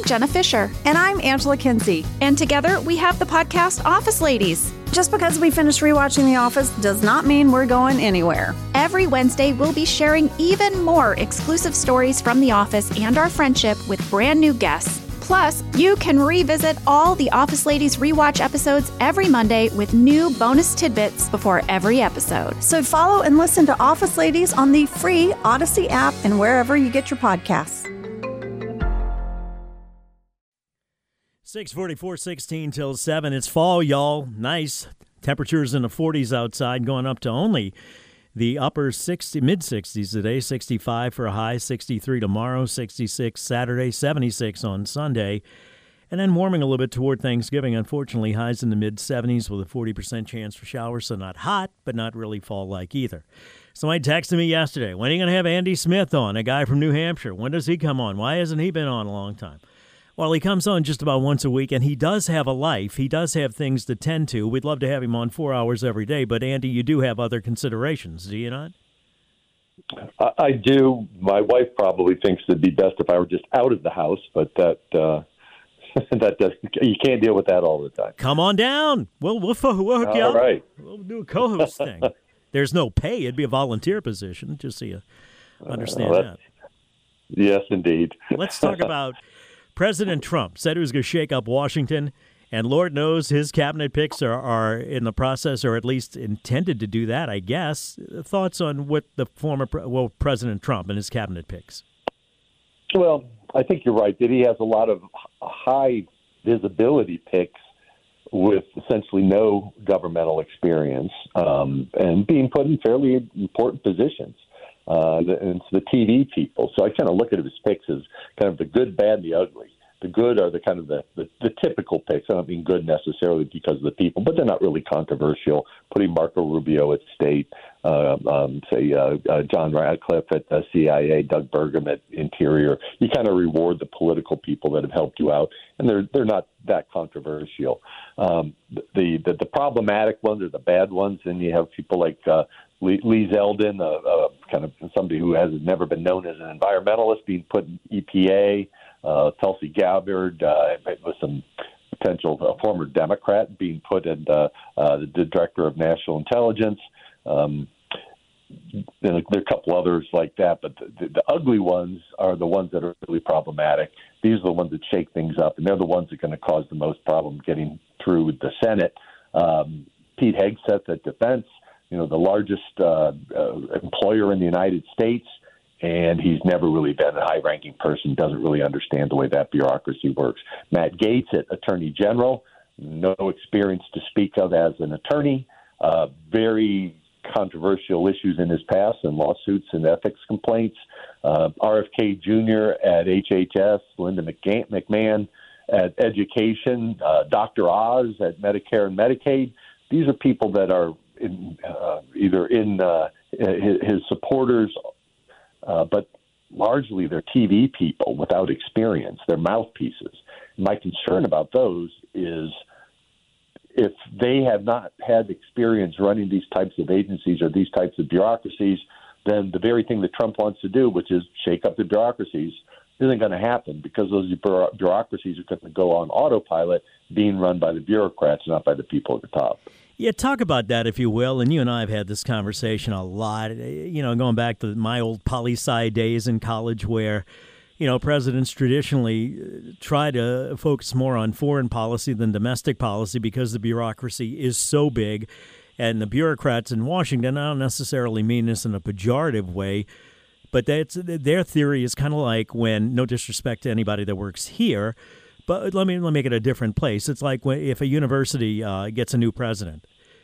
Jenna Fisher. And I'm Angela Kinsey. And together we have the podcast Office Ladies. Just because we finished rewatching The Office does not mean we're going anywhere. Every Wednesday, we'll be sharing even more exclusive stories from The Office and our friendship with brand new guests. Plus, you can revisit all the Office Ladies rewatch episodes every Monday with new bonus tidbits before every episode. So follow and listen to Office Ladies on the free Odyssey app and wherever you get your podcasts. 6:44, 16 till 7. It's fall, y'all. Nice. Temperatures in the 40s outside, going up to only the upper mid-60s today, 65 for a high, 63 tomorrow, 66 Saturday, 76 on Sunday, and then warming a little bit toward Thanksgiving. Unfortunately, highs in the mid-70s with a 40% chance for showers, so not hot, but not really fall-like either. Somebody texted me yesterday, when are you going to have Andy Smith on, a guy from New Hampshire? When does he come on? Why hasn't he been on a long time? Well, he comes on just about once a week, and he does have a life. He does have things to tend to. We'd love to have him on 4 hours every day, but, Andy, you do have other considerations, do you not? I do. My wife probably thinks it'd be best if I were just out of the house, but that you can't deal with that all the time. Come on down. We'll hook you up. All right. We'll do a co-host thing. There's no pay. It'd be a volunteer position, just so you understand that. Yes, indeed. Let's talk about President Trump said he was going to shake up Washington, and Lord knows his cabinet picks are in the process, or at least intended to do that, I guess. Thoughts on what the President Trump and his cabinet picks? Well, I think you're right that he has a lot of high visibility picks with essentially no governmental experience and being put in fairly important positions. And it's the TV people. So I kind of look at his picks as kind of the good, bad, and the ugly. The good are the kind of the typical picks. I don't mean good necessarily because of the people, but they're not really controversial. Putting Marco Rubio at State, John Radcliffe at the CIA, Doug Burgum at Interior. You kind of reward the political people that have helped you out, and they're not that controversial. The problematic ones are the bad ones, and you have people like Lee Zeldin, kind of somebody who has never been known as an environmentalist, being put in EPA. Tulsi Gabbard with some potential former Democrat being put in the director of national intelligence. There are a couple others like that, but the ugly ones are the ones that are really problematic. These are the ones that shake things up, and they're the ones that are going to cause the most problem getting through the Senate. Pete Hegseth at Defense, the largest employer in the United States, and he's never really been a high-ranking person, doesn't really understand the way that bureaucracy works. Matt Gaetz at Attorney General, no experience to speak of as an attorney, very controversial issues in his past and lawsuits and ethics complaints. RFK Jr. at HHS, Linda McMahon at Education, Dr. Oz at Medicare and Medicaid. These are people that are either in his supporters, but largely they're TV people without experience. They're mouthpieces. My concern about those is if they have not had experience running these types of agencies or these types of bureaucracies, then the very thing that Trump wants to do, which is shake up the bureaucracies, isn't going to happen because those bureaucracies are going to go on autopilot being run by the bureaucrats, not by the people at the top. Yeah, talk about that, if you will. And you and I have had this conversation a lot, going back to my old poli-sci days in college where, presidents traditionally try to focus more on foreign policy than domestic policy because the bureaucracy is so big. And the bureaucrats in Washington, I don't necessarily mean this in a pejorative way, but their theory is kind of like when, no disrespect to anybody that works here, but let me make it a different place. It's like if a university gets a new president.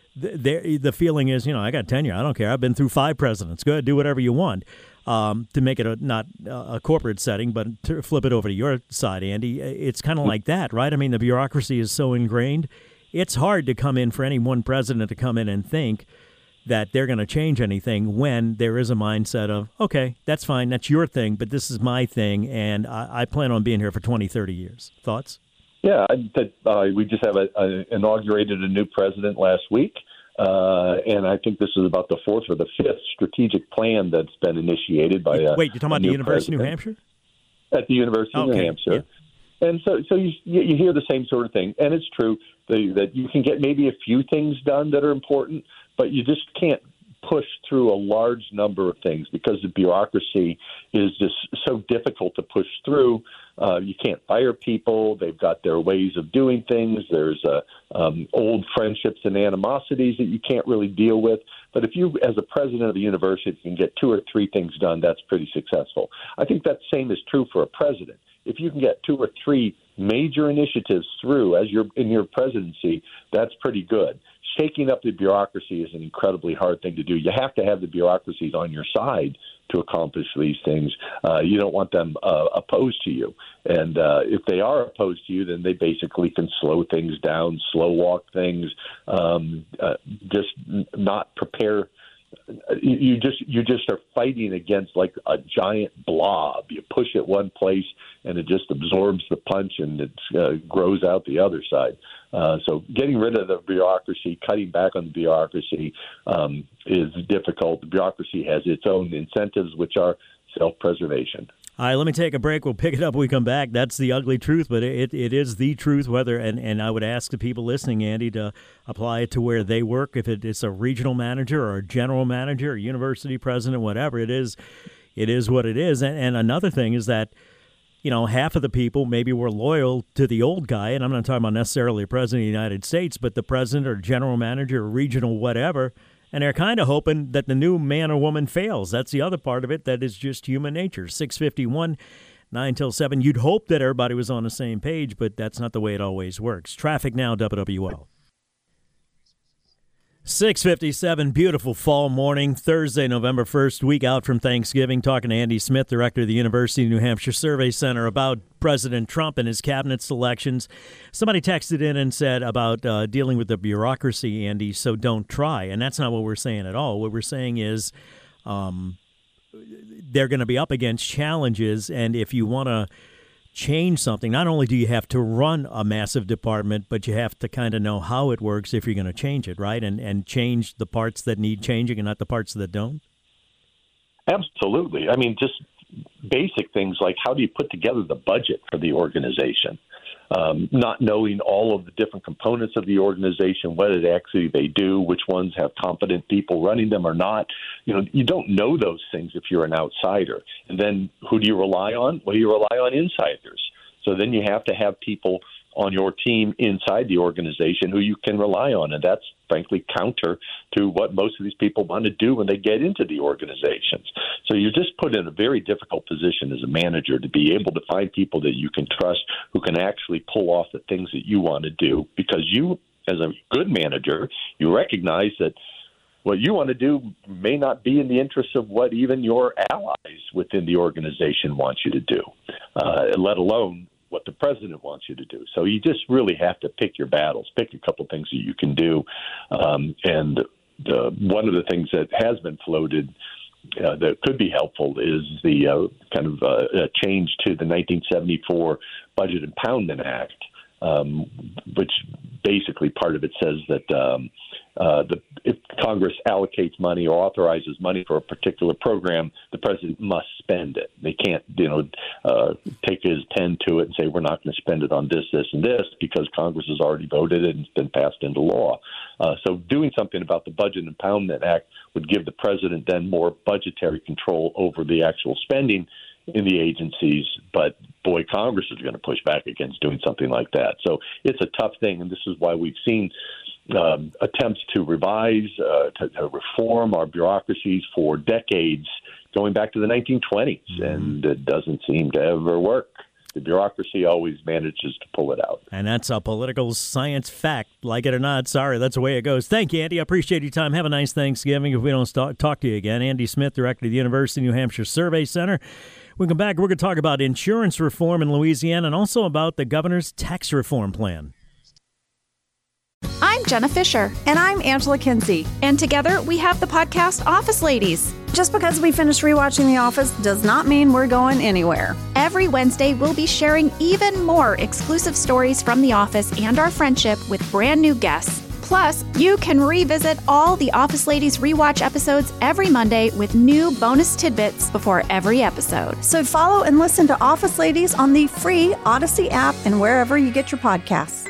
The feeling is, I got tenure. I don't care. I've been through 5 presidents. Go ahead, do whatever you want. To make it not a corporate setting, but to flip it over to your side, Andy, it's kind of like that, right? I mean, the bureaucracy is so ingrained. It's hard to come in for any one president to come in and think that they're going to change anything when there is a mindset of, okay, that's fine, that's your thing, but this is my thing, and I plan on being here for 20, 30 years. Thoughts? Yeah, we just have inaugurated a new president last week, and I think this is about the 4th or the 5th strategic plan that's been initiated by Wait, you're talking about the University of New Hampshire? At the University of New Hampshire. And so you hear the same sort of thing, and it's true that you can get maybe a few things done that are important, but you just can't push through a large number of things because the bureaucracy is just so difficult to push through. You can't fire people. They've got their ways of doing things. There's old friendships and animosities that you can't really deal with. But if you, as a president of the university, can get 2 or 3 things done, that's pretty successful. I think that same is true for a president. If you can get 2 or 3 major initiatives through as in your presidency, that's pretty good. Shaking up the bureaucracy is an incredibly hard thing to do. You have to have the bureaucracies on your side to accomplish these things. You don't want them opposed to you. And if they are opposed to you, then they basically can slow things down, slow walk things, just not prepare. You just are fighting against like a giant blob. You push it one place and it just absorbs the punch and it grows out the other side. So getting rid of the bureaucracy, cutting back on the bureaucracy is difficult. The bureaucracy has its own incentives, which are self-preservation. All right, let me take a break. We'll pick it up when we come back. That's the ugly truth, but it is the truth. And I would ask the people listening, Andy, to apply it to where they work. If it's a regional manager or a general manager or university president, whatever it is what it is. And another thing is that, half of the people maybe were loyal to the old guy, and I'm not talking about necessarily the president of the United States, but the president or general manager or regional whatever. And they're kind of hoping that the new man or woman fails. That's the other part of it. That is just human nature. 6:51, 9 till 7. You'd hope that everybody was on the same page, but that's not the way it always works. Traffic now, WWL. 6:57, beautiful fall morning, Thursday, November 1st, week out from Thanksgiving. Talking to Andy Smith, director of the University of New Hampshire Survey Center, about President Trump and his cabinet selections. Somebody texted in and said about dealing with the bureaucracy, Andy, so don't try. And that's not what we're saying at all. What we're saying is they're going to be up against challenges, and if you want to change something, not only do you have to run a massive department, but you have to kind of know how it works if you're going to change it, right? And change the parts that need changing and not the parts that don't? Absolutely. I mean, just basic things like how do you put together the budget for the organization? Not knowing all of the different components of the organization, what it actually they do, which ones have competent people running them or not. You don't know those things if you're an outsider. And then who do you rely on? Well, you rely on insiders. So then you have to have people on your team inside the organization who you can rely on. And that's, frankly, counter to what most of these people want to do when they get into the organizations. So you're just put in a very difficult position as a manager to be able to find people that you can trust who can actually pull off the things that you want to do, because you, as a good manager, you recognize that what you want to do may not be in the interest of what even your allies within the organization want you to do, let alone what the president wants you to do. So you just really have to pick your battles, pick a couple things that you can do. And one of the things that has been floated that could be helpful is the kind of change to the 1974 Budget Impoundment Act, which basically part of it says that if Congress allocates money or authorizes money for a particular program, the president must spend it. They can't, take his pen to it and say, we're not going to spend it on this, this, and this, because Congress has already voted it and it's been passed into law. So doing something about the Budget Impoundment Act would give the president then more budgetary control over the actual spending in the agencies. But, boy, Congress is going to push back against doing something like that. So it's a tough thing, and this is why we've seen attempts to revise, to reform our bureaucracies for decades, going back to the 1920s, and it doesn't seem to ever work. The bureaucracy always manages to pull it out. And that's a political science fact. Like it or not, sorry, that's the way it goes. Thank you, Andy. I appreciate your time. Have a nice Thanksgiving if we don't talk to you again. Andy Smith, director of the University of New Hampshire Survey Center. When we come back, we're going to talk about insurance reform in Louisiana and also about the governor's tax reform plan. I'm Jenna Fisher. And I'm Angela Kinsey. And together we have the podcast Office Ladies. Just because we finished rewatching The Office does not mean we're going anywhere. Every Wednesday, we'll be sharing even more exclusive stories from The Office and our friendship with brand new guests. Plus, you can revisit all the Office Ladies Rewatch episodes every Monday with new bonus tidbits before every episode. So follow and listen to Office Ladies on the free Odyssey app and wherever you get your podcasts.